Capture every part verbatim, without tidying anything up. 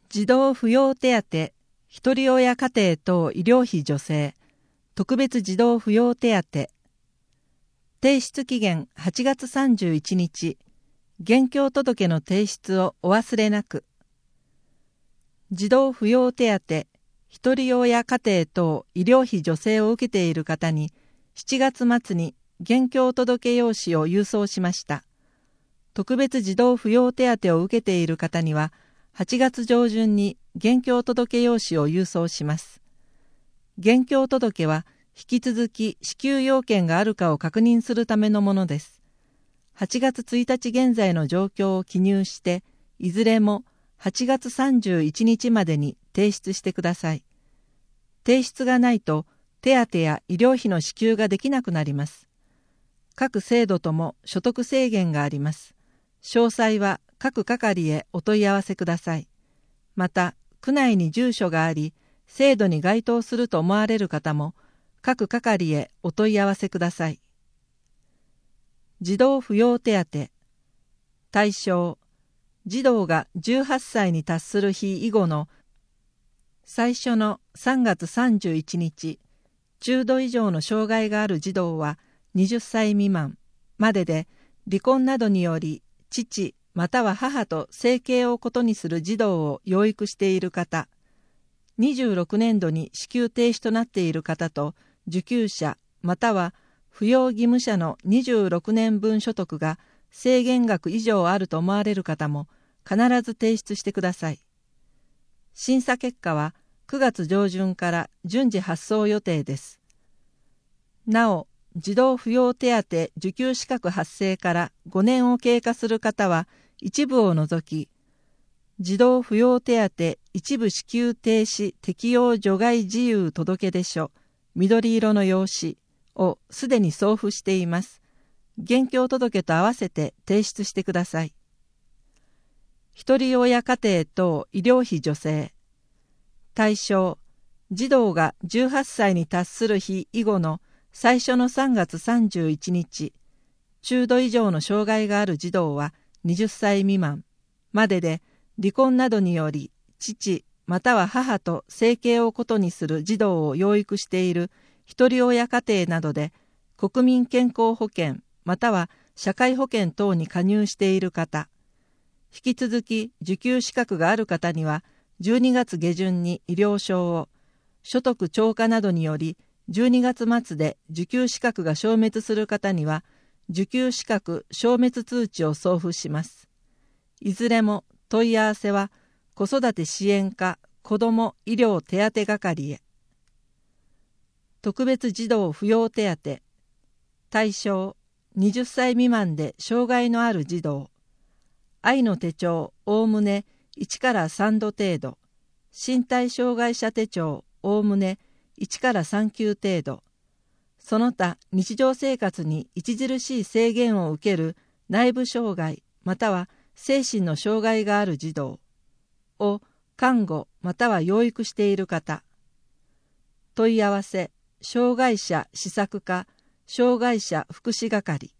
児童扶養手当、ひとり親家庭等医療費助成、特別児童扶養手当。提出期限はちがつさんじゅういちにち、現況届の提出をお忘れなく。児童扶養手当、ひとり親家庭等医療費助成を受けている方に、しちがつ末に現況届用紙を郵送しました。特別児童扶養手当を受けている方には、はちがつ上旬に現況届用紙を郵送します。現況届は引き続き支給要件があるかを確認するためのものです。はちがつついたち現在の状況を記入して、いずれもはちがつさんじゅういちにちまでに提出してください。提出がないと手当や医療費の支給ができなくなります。各制度とも所得制限があります。詳細は各係へお問い合わせください。また、区内に住所があり、制度に該当すると思われる方も、各係へお問い合わせください。児童扶養手当。対象、児童がじゅうはっさいに達する日以後の最初のさんがつさんじゅういちにち、中度以上の障害がある児童ははたち未満までで、離婚などにより父または母と生計をことにする児童を養育している方、にじゅうろくねんどに支給停止となっている方と受給者または扶養義務者のにじゅうろくねんぶん所得が制限額以上あると思われる方も必ず提出してください。審査結果はくがつ上旬から順次発送予定です。なお、児童扶養手当受給資格発生からごねんを経過する方は一部を除き、児童扶養手当一部支給停止適用除外事由届出書緑色の用紙をすでに送付しています。現況届と合わせて提出してください。ひとり親家庭等医療費助成。対象、児童がじゅうはっさいに達する日以後の最初のさんがつさんじゅういちにち、中度以上の障害がある児童ははたち未満までで、離婚などにより父または母と生計をことにする児童を養育しているひとり親家庭などで、国民健康保険または社会保険等に加入している方、引き続き受給資格がある方にはじゅうにがつ下旬に医療証を、所得超過などによりじゅうにがつ末で受給資格が消滅する方には受給資格消滅通知を送付します。いずれも問い合わせは子育て支援課子ども医療手当係へ。特別児童扶養手当。対象、はたち未満で障害のある児童。愛の手帳おおむねいちからさんど程度、身体障害者手帳おおむねいちからさん級程度、その他日常生活に著しい制限を受ける内部障害または精神の障害がある児童を看護または養育している方。問い合わせ、障害者施策課障害者福祉係。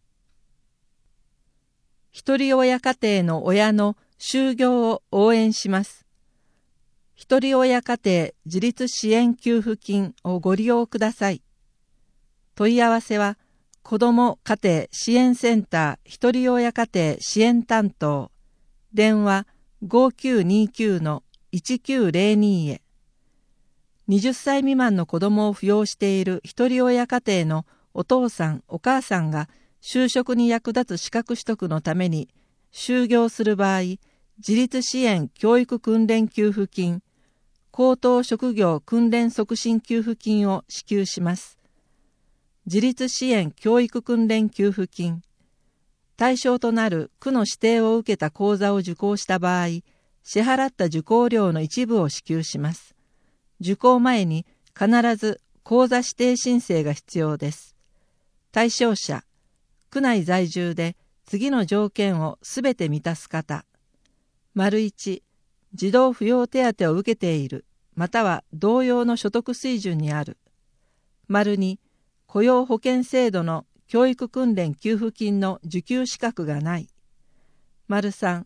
ひとり親家庭の親の就業を応援します。ひとり親家庭自立支援給付金をご利用ください。問い合わせは、子ども家庭支援センターひとり親家庭支援担当、電話 ごきゅうにきゅうのいちきゅうゼロに へ。はたち未満の子どもを扶養しているひとり親家庭のお父さんお母さんが就職に役立つ資格取得のために就業する場合、自立支援教育訓練給付金、高等職業訓練促進給付金を支給します。自立支援教育訓練給付金。対象となる区の指定を受けた講座を受講した場合、支払った受講料の一部を支給します。受講前に必ず講座指定申請が必要です。対象者、区内在住で次の条件をすべて満たす方。丸いち、児童扶養手当を受けている、または同様の所得水準にある。丸に、雇用保険制度の教育訓練給付金の受給資格がない。丸さん、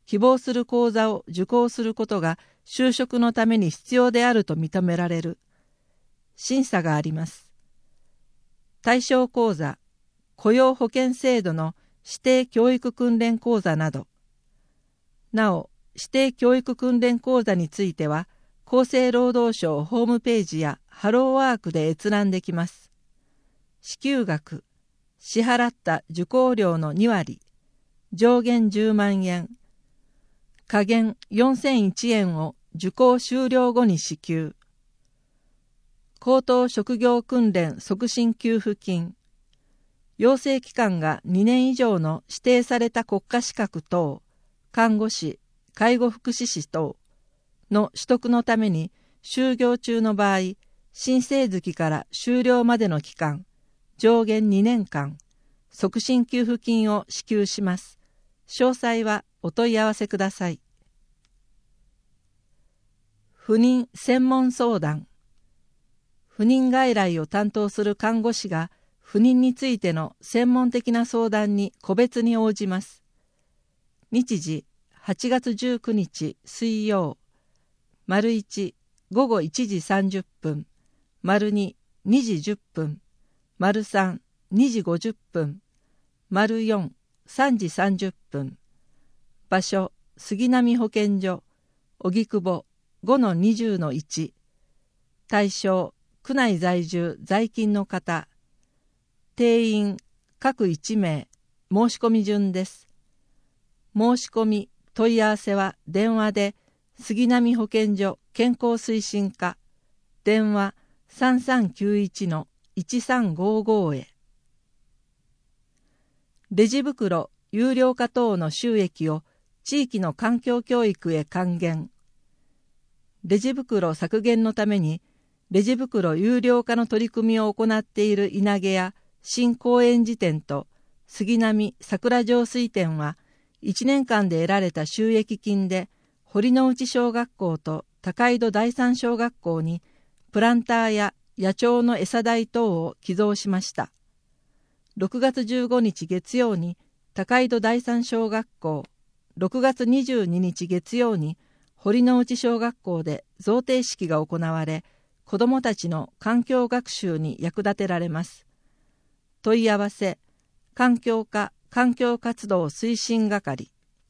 希望する講座を受講することが就職のために必要であると認められる。審査があります。対象講座、雇用保険制度の指定教育訓練講座など。なお、指定教育訓練講座については、厚生労働省ホームページやハローワークで閲覧できます。支給額、支払った受講料のに割、上限じゅうまんえん、下限よんせんいちえんを受講終了後に支給。高等職業訓練促進給付金。養成期間がにねん以上の指定された国家資格等、看護師、介護福祉士等の取得のために就業中の場合、申請月から終了までの期間、上限にねんかん、促進給付金を支給します。詳細はお問い合わせください。不妊専門相談。不妊外来を担当する看護師が不妊についての専門的な相談に個別に応じます。日時はちがつじゅうくにち水曜、丸いちごごいちじさんじゅっぷん、丸ににじじゅっぷん、丸さんにじごじゅっぷん、丸よんさんじさんじゅっぷん。場所杉並保健所荻窪 ごのにじゅうのいち。対象区内在住在勤の方。定員各いちめい。申し込み順です。申し込み問い合わせは電話で杉並保健所健康推進課、電話 さんさんきゅういちのいちさんごご へ。レジ袋有料化等の収益を地域の環境教育へ還元。レジ袋削減のためにレジ袋有料化の取り組みを行っている稲毛や新高円寺店と杉並桜上水店はいちねんかんで得られた収益金で堀之内小学校と高井戸第三小学校にプランターや野鳥の餌代等を寄贈しました。ろくがつじゅうごにち月曜に高井戸第三小学校、ろくがつにじゅうににち月曜に堀之内小学校で贈呈式が行われ、子どもたちの環境学習に役立てられます。問い合わせ、環境課環境活動推進係。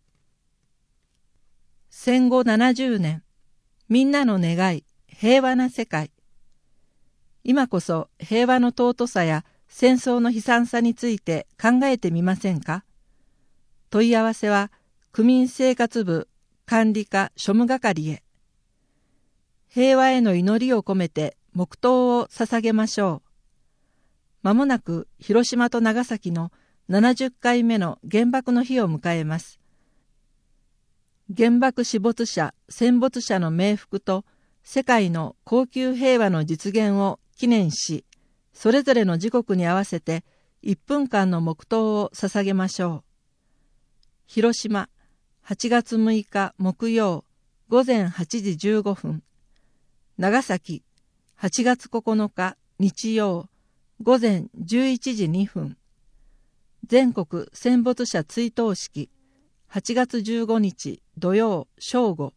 戦後ななじゅうねん、みんなの願い、平和な世界。今こそ平和の尊さや戦争の悲惨さについて考えてみませんか？問い合わせは区民生活部管理課庶務係へ。平和への祈りを込めて黙祷を捧げましょう。まもなく広島と長崎のななじゅっかいめの原爆の日を迎えます。原爆死没者、戦没者の冥福と世界の恒久平和の実現を記念し、それぞれの時刻に合わせていっぷんかんの黙祷を捧げましょう。広島、はちがつむいか木曜、ごぜんはちじじゅうごふん。長崎、はちがつここのか日曜、ごぜんじゅういちじにふん。全国戦没者追悼式、はちがつじゅうごにち土曜正午。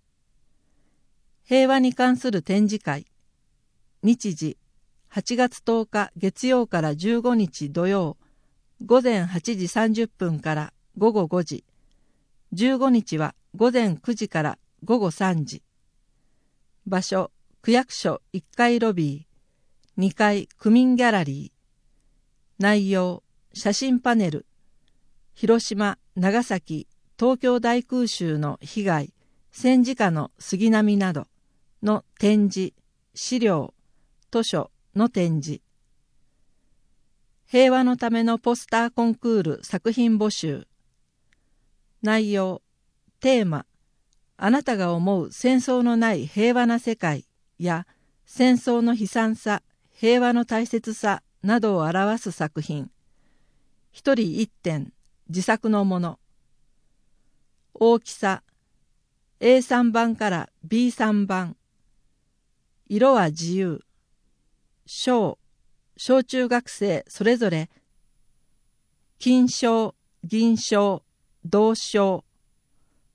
平和に関する展示会。日時、はちがつとおか月曜からじゅうごにち土曜、ごぜんはちじさんじゅっぷんからごごごじ。じゅうごにちはごぜんくじからごごさんじ。場所、区役所いっかいロビー、にかい区民ギャラリー。内容、写真パネル、広島、長崎、東京大空襲の被害、戦時下の杉並などの展示、資料、図書の展示。平和のためのポスターコンクール作品募集。内容、テーマ、あなたが思う戦争のない平和な世界や戦争の悲惨さ、平和の大切さなどを表す作品。一人一点、自作のもの。大きさ、エーさん 版から ビーさん 版。色は自由。小、小中学生それぞれ、金賞、銀賞、銅賞。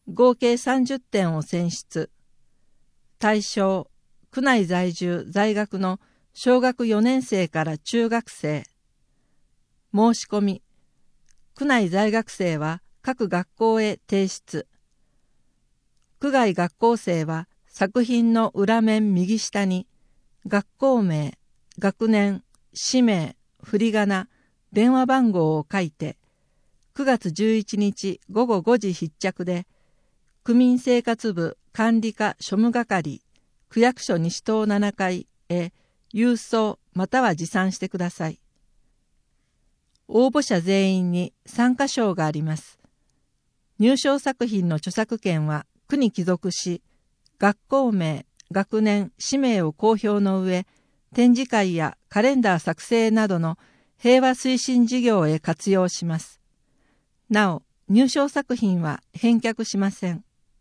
合計さんじゅってんを選出。対象、区内在住在学の小学よねん生から中学生。申し込み、区内在学生は各学校へ提出。区外学校生は作品の裏面右下に学校名、学年、氏名、振り仮名、電話番号を書いて、くがつじゅういちにちごごごじ必着で、区民生活部管理課庶務係、区役所西棟ななかいへ郵送または持参してください。応募者全員に参加賞があります。入賞作品の著作権は区に帰属し、学校名、学年、氏名を公表の上、展示会やカレンダー作成などの平和推進事業へ活用します。なお、入賞作品は返却しません。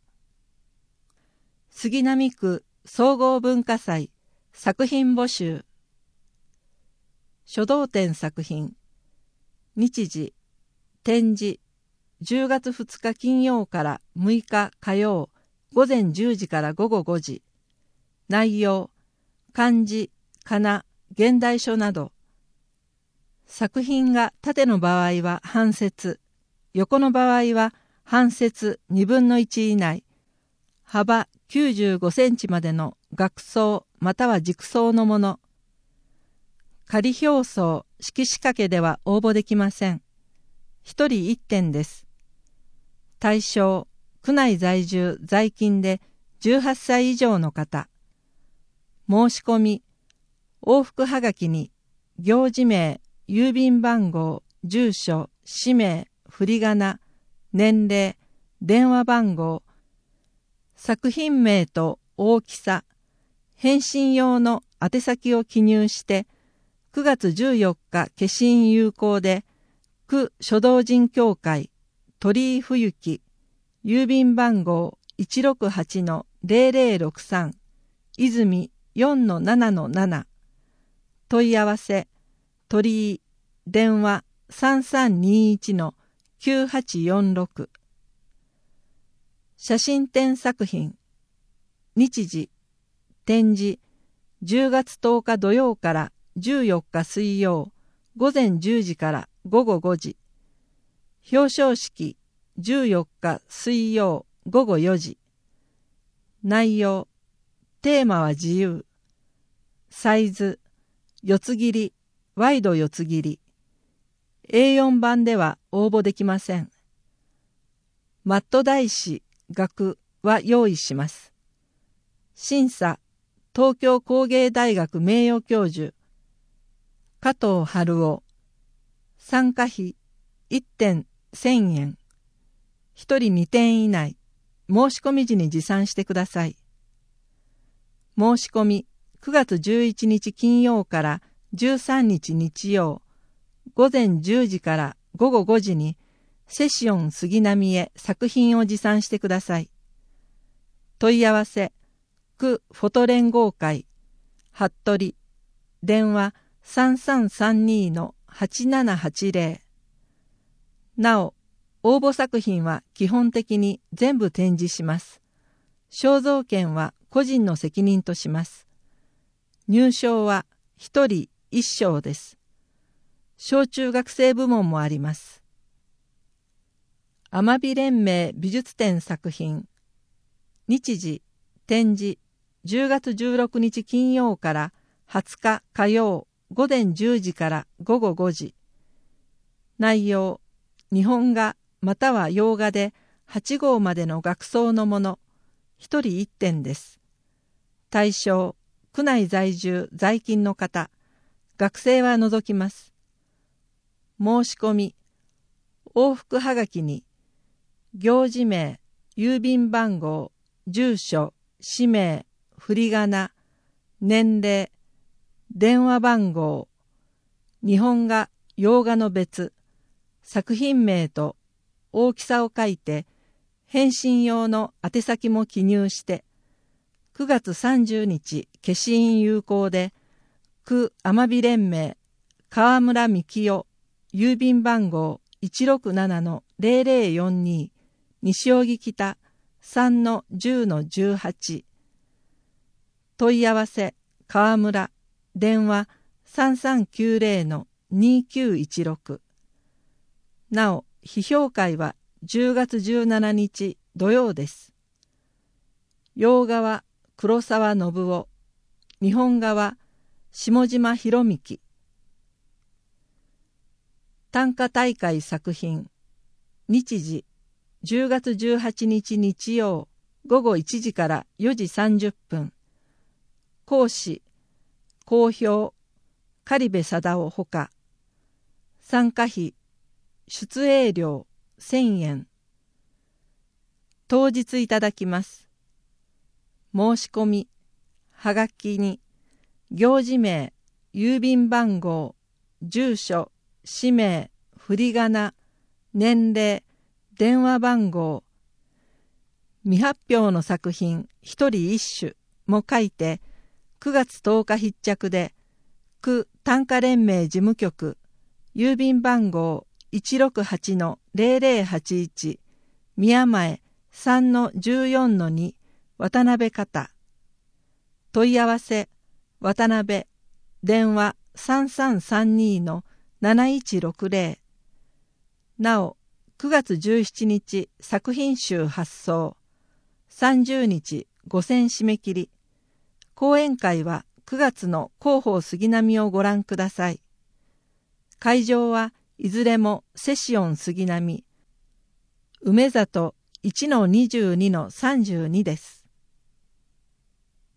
杉並区総合文化祭作品募集。書道展作品。日時、展示、じゅうがつふつか金曜からむいか火曜、午前じゅうじから午後ごじ。内容、漢字、仮名、現代書など。作品が縦の場合は半節、横の場合は半節にぶんのいち以内、幅きゅうじゅうごセンチまでの額装または軸装のもの。仮表装、色紙掛けでは応募できません。一人一点です。対象、区内在住在勤でじゅうはっさい以上の方。申し込み、往復はがきに行事名、郵便番号、住所、氏名、振り仮名、年齢、電話番号、作品名と大きさ、返信用の宛先を記入してくがつじゅうよっか消印有効で区書道人協会鳥居冬木郵便番号 いちろくはちのゼロゼロろくさん 泉 よんのななのなな 問い合わせ鳥居電話 さんさんにいちのきゅうはちよんろく。写真展作品。日時展示じゅうがつとおか土曜からじゅうよっか水曜午前じゅうじから午後ごじ。表彰式じゅうよっか水曜午後よじ。内容テーマは自由。サイズ四つ切りワイド四つ切り。エーよん 版では応募できません。マット台紙額は用意します。審査東京工芸大学名誉教授加藤春夫。参加費いってんせんえん。ひとりにてん以内。申し込み時に持参してください。申し込みくがつじゅういちにち金曜からじゅうさんにち日曜午前じゅうじから午後ごじにセシオン杉並へ作品を持参してください。問い合わせ区フォト連合会服部電話 さんさんさんにのはちななはちゼロ。なお応募作品は基本的に全部展示します。肖像権は個人の責任とします。入賞はひとりいっ賞です。小中学生部門もあります。天美連盟美術展作品。日時展示じゅうがつじゅうろくにち金曜からはつか火曜午前じゅうじから午後ごじ。内容日本画または洋画ではちごうまでの額装のもの。一人一点です。対象区内在住在勤の方。学生は除きます。申し込み往復はがきに行事名、郵便番号、住所、氏名、振り仮名、年齢、電話番号、日本画、洋画の別、作品名と大きさを書いて、返信用の宛先も記入して、くがつさんじゅうにち消印有効で、区天美連盟、河村幹夫、郵便番号 いちろくななのゼロゼロよんに、西荻北さんのじゅうのじゅうはち。問い合わせ川村、電話さんさんきゅうゼロのにきゅういちろく。なお、批評会はじゅうがつじゅうしちにち土曜です。洋画は黒沢信夫、日本画は下島博幹。短歌大会作品。日時じゅうがつじゅうはちにち日曜ごごいちじからよじさんじゅっぷん。講師講評苅部貞夫ほか。参加費出営料せんえん。当日いただきます。申し込みはがきに行事名、郵便番号、住所、氏名、振り仮名、年齢、電話番号、未発表の作品一人一首も書いてくがつとおか必着で区短歌連盟事務局郵便番号 いちろくはちのゼロゼロはちいち 宮前 さんのじゅうよんのに 渡辺方。問い合わせ渡辺、電話さんさんさんにのなないちろくゼロ。なおくがつじゅうしちにち作品集発送、さんじゅうにちご選締め切り。講演会はくがつの広報杉並をご覧ください。会場はいずれもセシオン杉並、梅里 いちのにじゅうにのさんじゅうに です。